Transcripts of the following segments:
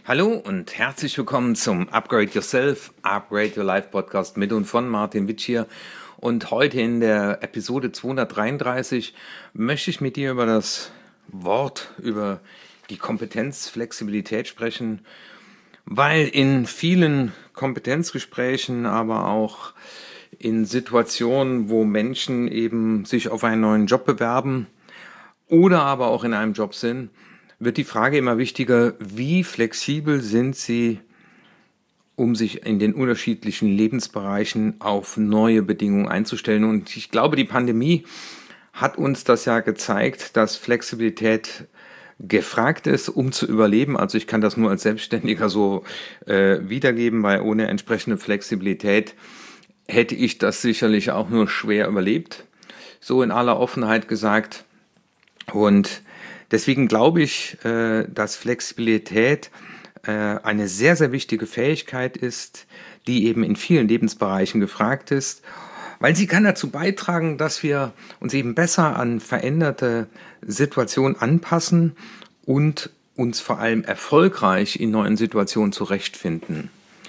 Hallo und herzlich willkommen zum Upgrade Yourself, Upgrade Your Life Podcast mit und von Martin Witsch hier. Und heute in der Episode 233 möchte ich mit dir über das Wort, über die Kompetenz Flexibilität sprechen, weil in vielen Kompetenzgesprächen, aber auch in Situationen, wo Menschen eben sich auf einen neuen Job bewerben oder aber auch in einem Job sind, wird die Frage immer wichtiger, wie flexibel sind sie, um sich in den unterschiedlichen Lebensbereichen auf neue Bedingungen einzustellen. Und ich glaube, die Pandemie hat uns das ja gezeigt, dass Flexibilität gefragt ist, um zu überleben. Also ich kann das nur als Selbstständiger so wiedergeben, weil ohne entsprechende Flexibilität hätte ich das sicherlich auch nur schwer überlebt. So in aller Offenheit gesagt. Und deswegen glaube ich, dass Flexibilität eine sehr, sehr wichtige Fähigkeit ist, die eben in vielen Lebensbereichen gefragt ist, weil sie kann dazu beitragen, dass wir uns eben besser an veränderte Situationen anpassen und uns vor allem erfolgreich in neuen Situationen zurechtfinden.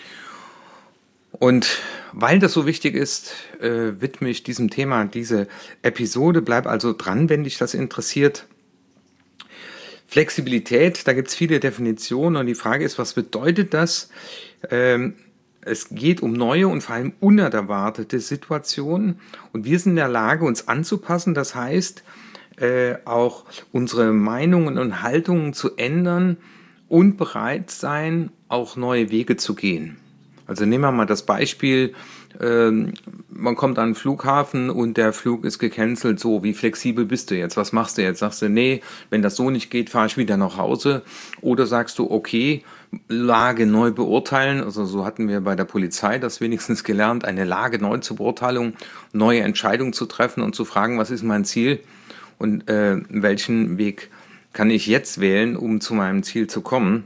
Und weil das so wichtig ist, widme ich diesem Thema diese Episode. Bleib also dran, wenn dich das interessiert. Flexibilität, da gibt es viele Definitionen und die Frage ist, was bedeutet das? Es geht um neue und vor allem unerwartete Situationen und wir sind in der Lage, uns anzupassen. Das heißt, auch unsere Meinungen und Haltungen zu ändern und bereit sein, auch neue Wege zu gehen. Also nehmen wir mal das Beispiel, man kommt an den Flughafen und der Flug ist gecancelt. So, wie flexibel bist du jetzt? Was machst du jetzt? Sagst du, nee, wenn das so nicht geht, fahre ich wieder nach Hause. Oder sagst du, okay, Lage neu beurteilen. Also so hatten wir bei der Polizei das wenigstens gelernt, eine Lage neu zu beurteilen, neue Entscheidungen zu treffen und zu fragen, was ist mein Ziel und welchen Weg kann ich jetzt wählen, um zu meinem Ziel zu kommen.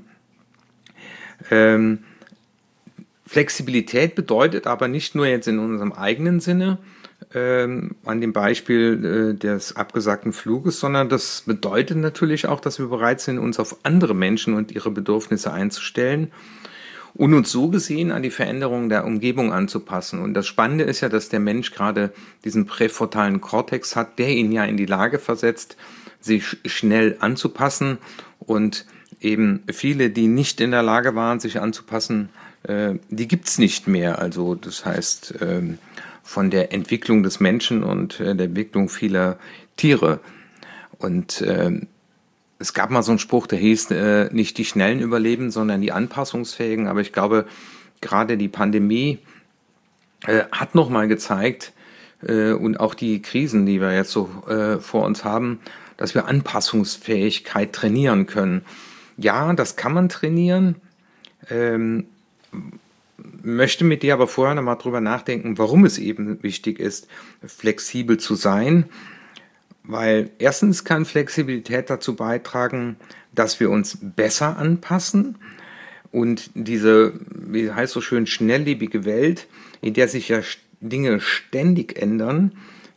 Flexibilität bedeutet aber nicht nur jetzt in unserem eigenen Sinne, an dem Beispiel des abgesagten Fluges, sondern das bedeutet natürlich auch, dass wir bereit sind, uns auf andere Menschen und ihre Bedürfnisse einzustellen und uns so gesehen an die Veränderungen der Umgebung anzupassen. Und das Spannende ist ja, dass der Mensch gerade diesen präfrontalen Kortex hat, der ihn ja in die Lage versetzt, sich schnell anzupassen und eben viele, die nicht in der Lage waren, sich anzupassen, die gibt's nicht mehr. Also das heißt, von der Entwicklung des Menschen und der Entwicklung vieler Tiere. Und es gab mal so einen Spruch, der hieß, nicht die Schnellen überleben, sondern die Anpassungsfähigen. Aber ich glaube, gerade die Pandemie hat nochmal gezeigt, und auch die Krisen, die wir jetzt so vor uns haben, dass wir Anpassungsfähigkeit trainieren können. Ja, das kann man trainieren. Möchte mit dir aber vorher nochmal drüber nachdenken, warum es eben wichtig ist, flexibel zu sein. Weil erstens kann Flexibilität dazu beitragen, dass wir uns besser anpassen und diese, wie heißt so schön, schnelllebige Welt, in der sich ja Dinge ständig ändern,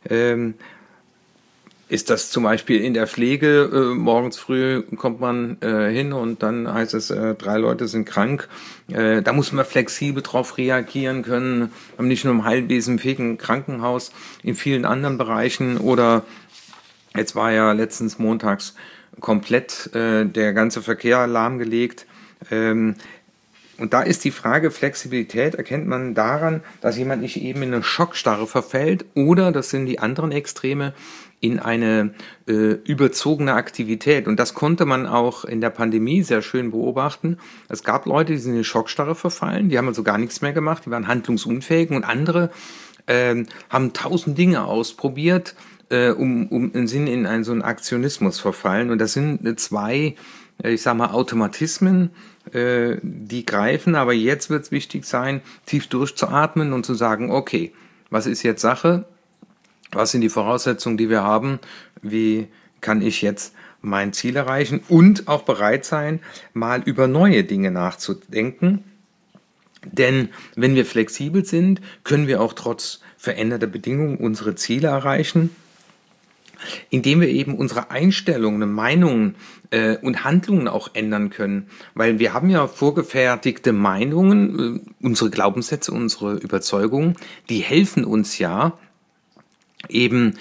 ist das zum Beispiel in der Pflege, morgens früh kommt man hin und dann heißt es, 3 Leute sind krank. Da muss man flexibel drauf reagieren können, nicht nur im Heilwesen, im Krankenhaus, in vielen anderen Bereichen. Oder jetzt war ja letztens montags komplett der ganze Verkehr lahmgelegt. Und da ist die Frage, Flexibilität erkennt man daran, dass jemand nicht eben in eine Schockstarre verfällt oder, das sind die anderen Extreme, in eine überzogene Aktivität. Und das konnte man auch in der Pandemie sehr schön beobachten. Es gab Leute, die sind in eine Schockstarre verfallen, die haben also gar nichts mehr gemacht, die waren handlungsunfähig und andere haben 1000 Dinge ausprobiert, sind in so einen Aktionismus verfallen. Und das sind zwei, ich sag mal, Automatismen, die greifen. Aber jetzt wird es wichtig sein, tief durchzuatmen und zu sagen, okay, was ist jetzt Sache? Was sind die Voraussetzungen, die wir haben? Wie kann ich jetzt mein Ziel erreichen? Und auch bereit sein, mal über neue Dinge nachzudenken. Denn wenn wir flexibel sind, können wir auch trotz veränderter Bedingungen unsere Ziele erreichen. indem wir eben unsere Einstellungen, Meinungen und Handlungen auch ändern können. Weil wir haben ja vorgefertigte Meinungen, unsere Glaubenssätze, unsere Überzeugungen, die helfen uns ja eben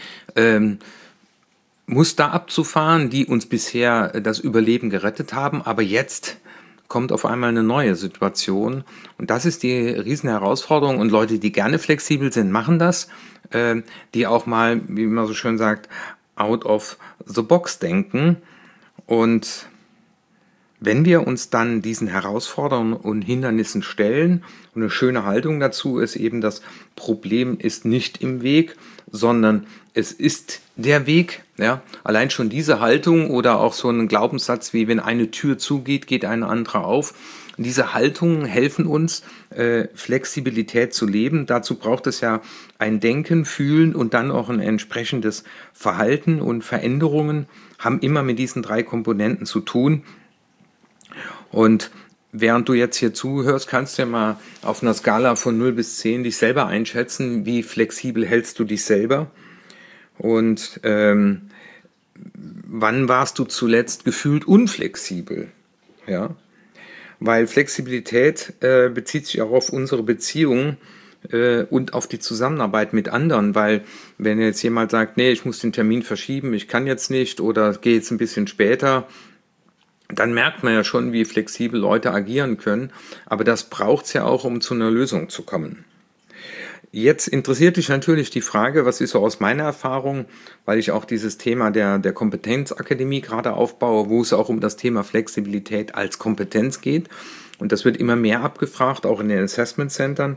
Muster abzufahren, die uns bisher das Überleben gerettet haben, aber jetzt kommt auf einmal eine neue Situation und das ist die riesen Herausforderung und Leute, die gerne flexibel sind, machen das, die auch mal, wie man so schön sagt, out of the box denken und wenn wir uns dann diesen Herausforderungen und Hindernissen stellen, und eine schöne Haltung dazu ist eben, das Problem ist nicht im Weg, sondern es ist der Weg. Ja? Allein schon diese Haltung oder auch so ein Glaubenssatz wie, wenn eine Tür zugeht, geht eine andere auf. Diese Haltungen helfen uns, Flexibilität zu leben. Dazu braucht es ja ein Denken, Fühlen und dann auch ein entsprechendes Verhalten und Veränderungen haben immer mit diesen 3 Komponenten zu tun. Und während du jetzt hier zuhörst, kannst du ja mal auf einer Skala von 0 bis 10 dich selber einschätzen. Wie flexibel hältst du dich selber? Und wann warst du zuletzt gefühlt unflexibel? Ja, weil Flexibilität bezieht sich auch auf unsere Beziehungen und auf die Zusammenarbeit mit anderen, weil wenn jetzt jemand sagt, nee, ich muss den Termin verschieben, ich kann jetzt nicht oder gehe jetzt ein bisschen später, dann merkt man ja schon, wie flexibel Leute agieren können. Aber das braucht es ja auch, um zu einer Lösung zu kommen. Jetzt interessiert dich natürlich die Frage, was ist so aus meiner Erfahrung, weil ich auch dieses Thema der Kompetenzakademie gerade aufbaue, wo es auch um das Thema Flexibilität als Kompetenz geht. Und das wird immer mehr abgefragt, auch in den Assessment-Centern.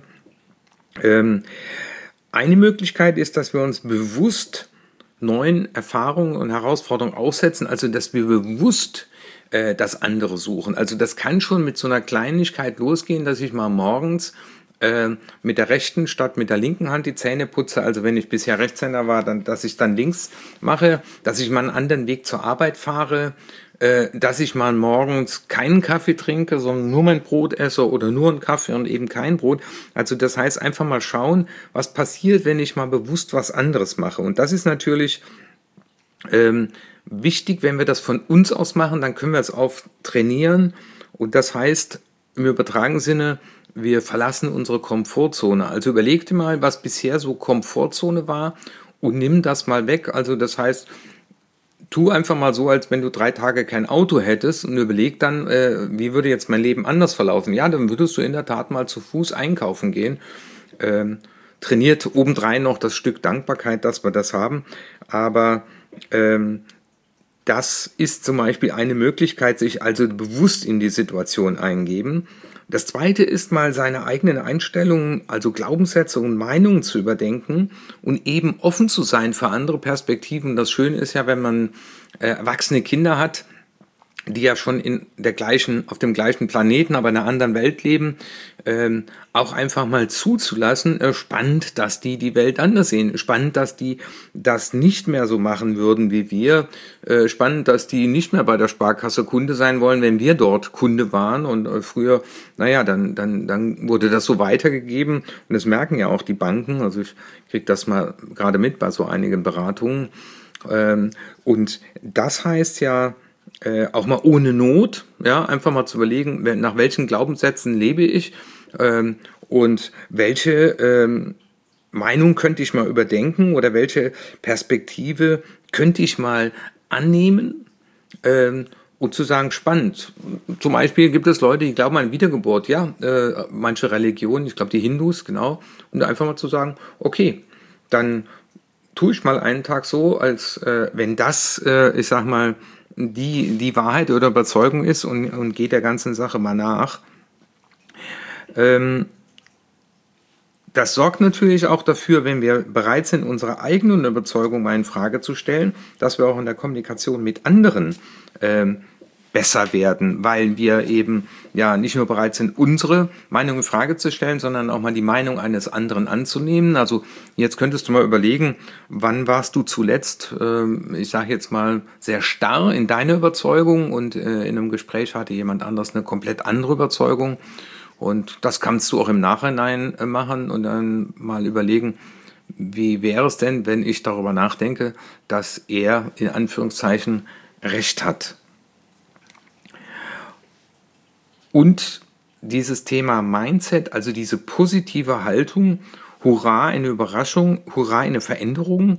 Eine Möglichkeit ist, dass wir uns bewusst neuen Erfahrungen und Herausforderungen aussetzen, also dass wir bewusst das andere suchen. Also das kann schon mit so einer Kleinigkeit losgehen, dass ich mal morgens mit der rechten statt mit der linken Hand die Zähne putze. Also wenn ich bisher Rechtshänder war, dann, dass ich dann links mache, dass ich mal einen anderen Weg zur Arbeit fahre, dass ich mal morgens keinen Kaffee trinke, sondern nur mein Brot esse oder nur einen Kaffee und eben kein Brot. Also das heißt einfach mal schauen, was passiert, wenn ich mal bewusst was anderes mache. Und das ist natürlich wichtig, wenn wir das von uns aus machen, dann können wir es auch trainieren. Und das heißt im übertragenen Sinne, wir verlassen unsere Komfortzone. Also überleg dir mal, was bisher so Komfortzone war und nimm das mal weg. Also das heißt, tu einfach mal so, als wenn du 3 Tage kein Auto hättest und überleg dann, wie würde jetzt mein Leben anders verlaufen. Ja, dann würdest du in der Tat mal zu Fuß einkaufen gehen. Trainiert obendrein noch das Stück Dankbarkeit, dass wir das haben. Aber das ist zum Beispiel eine Möglichkeit, sich also bewusst in die Situation eingeben. Das Zweite ist mal seine eigenen Einstellungen, also Glaubenssätze und Meinungen zu überdenken und eben offen zu sein für andere Perspektiven. Das Schöne ist ja, wenn man erwachsene Kinder hat, die ja schon auf dem gleichen Planeten, aber in einer anderen Welt leben, auch einfach mal zuzulassen. Spannend, dass die Welt anders sehen. Spannend, dass die das nicht mehr so machen würden wie wir. Spannend, dass die nicht mehr bei der Sparkasse Kunde sein wollen, wenn wir dort Kunde waren. Und früher, naja, dann wurde das so weitergegeben. Und das merken ja auch die Banken. Also ich kriege das mal gerade mit bei so einigen Beratungen. Und das heißt ja, auch mal ohne Not, ja, einfach mal zu überlegen, nach welchen Glaubenssätzen lebe ich und welche Meinung könnte ich mal überdenken oder welche Perspektive könnte ich mal annehmen und zu sagen, spannend. Zum Beispiel gibt es Leute, die glauben an Wiedergeburt, ja, manche Religionen, ich glaube die Hindus, genau, und einfach mal zu sagen, okay, dann tue ich mal einen Tag so, als wenn das, ich sag mal, die Wahrheit oder Überzeugung ist und geht der ganzen Sache mal nach. Das sorgt natürlich auch dafür, wenn wir bereit sind, unsere eigenen Überzeugungen mal in Frage zu stellen, dass wir auch in der Kommunikation mit anderen besser werden, weil wir eben ja nicht nur bereit sind, unsere Meinung in Frage zu stellen, sondern auch mal die Meinung eines anderen anzunehmen. Also jetzt könntest du mal überlegen, wann warst du zuletzt, ich sage jetzt mal, sehr starr in deiner Überzeugung und in einem Gespräch hatte jemand anders eine komplett andere Überzeugung. Und das kannst du auch im Nachhinein machen und dann mal überlegen, wie wäre es denn, wenn ich darüber nachdenke, dass er in Anführungszeichen Recht hat? Und dieses Thema Mindset, also diese positive Haltung, hurra, eine Überraschung, hurra, eine Veränderung,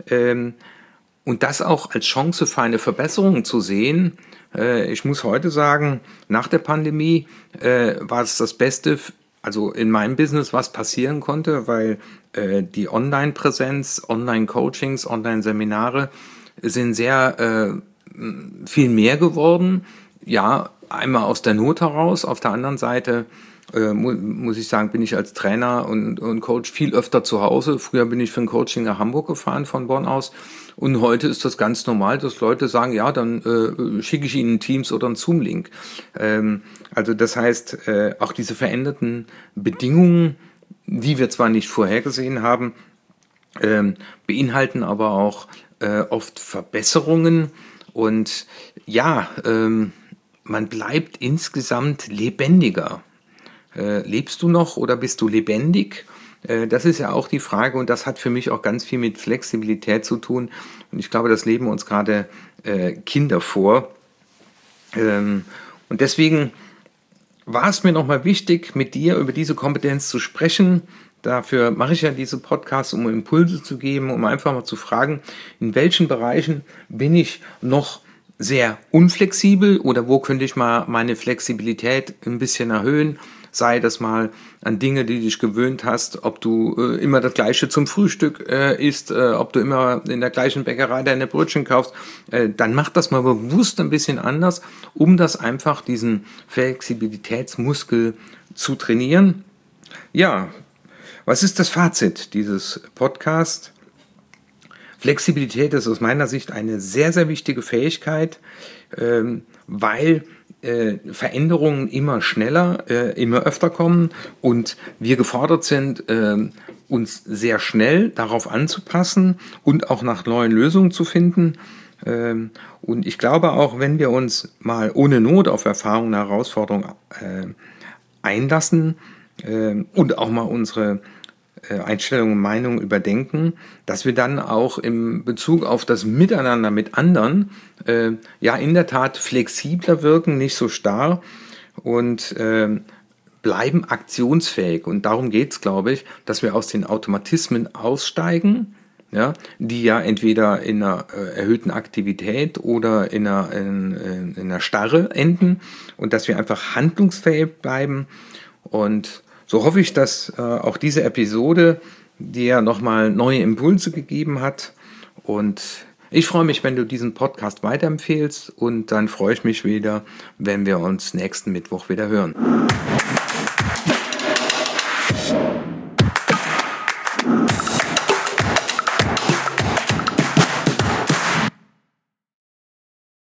und das auch als Chance für eine Verbesserung zu sehen. Ich muss heute sagen, nach der Pandemie war es das Beste, also in meinem Business, was passieren konnte, weil die Online-Präsenz, Online-Coachings, Online-Seminare sind sehr viel mehr geworden. Ja, einmal aus der Not heraus, auf der anderen Seite muss ich sagen, bin ich als Trainer und Coach viel öfter zu Hause. Früher bin ich für ein Coaching nach Hamburg gefahren von Bonn aus und heute ist das ganz normal, dass Leute sagen, ja, dann schicke ich ihnen Teams oder einen Zoom-Link. Also das heißt, auch diese veränderten Bedingungen, die wir zwar nicht vorhergesehen haben, beinhalten aber auch oft Verbesserungen und ja, man bleibt insgesamt lebendiger. Lebst du noch oder bist du lebendig? Das ist ja auch die Frage und das hat für mich auch ganz viel mit Flexibilität zu tun. Und ich glaube, das leben uns gerade Kinder vor. Und deswegen war es mir nochmal wichtig, mit dir über diese Kompetenz zu sprechen. Dafür mache ich ja diese Podcasts, um Impulse zu geben, um einfach mal zu fragen, in welchen Bereichen bin ich noch sehr unflexibel oder wo könnte ich mal meine Flexibilität ein bisschen erhöhen? Sei das mal an Dinge, die dich gewöhnt hast, ob du immer das Gleiche zum Frühstück isst, ob du immer in der gleichen Bäckerei deine Brötchen kaufst, dann mach das mal bewusst ein bisschen anders, um das einfach diesen Flexibilitätsmuskel zu trainieren. Ja, was ist das Fazit dieses Podcasts? Flexibilität ist aus meiner Sicht eine sehr, sehr wichtige Fähigkeit, weil Veränderungen immer schneller, immer öfter kommen und wir gefordert sind, uns sehr schnell darauf anzupassen und auch nach neuen Lösungen zu finden. Und ich glaube auch, wenn wir uns mal ohne Not auf Erfahrungen, Herausforderungen einlassen und auch mal unsere Einstellungen und Meinungen überdenken, dass wir dann auch im Bezug auf das Miteinander mit anderen ja in der Tat flexibler wirken, nicht so starr und bleiben aktionsfähig. Und darum geht es, glaube ich, dass wir aus den Automatismen aussteigen, ja, die ja entweder in einer erhöhten Aktivität oder in einer Starre enden und dass wir einfach handlungsfähig bleiben. Und so hoffe ich, dass auch diese Episode dir nochmal neue Impulse gegeben hat. Und ich freue mich, wenn du diesen Podcast weiterempfehlst. Und dann freue ich mich wieder, wenn wir uns nächsten Mittwoch wieder hören.